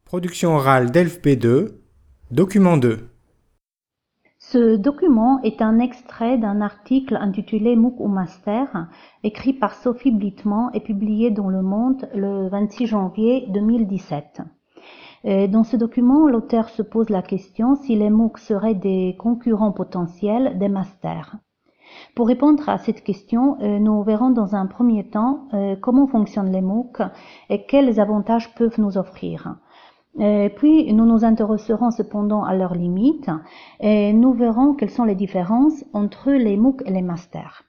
Production orale DELF B2, document 2. Ce document est un extrait d'un article intitulé MOOC ou Master, écrit par Sophie Blittman et publié dans Le Monde le 26 janvier 2017. Dans ce document, l'auteur se pose la question si les MOOC seraient des concurrents potentiels des masters. Pour répondre à cette question, nous verrons dans un premier temps comment fonctionnent les MOOC et quels avantages peuvent nous offrir. Puis nous nous intéresserons cependant à leurs limites et nous verrons quelles sont les différences entre les MOOC et les masters.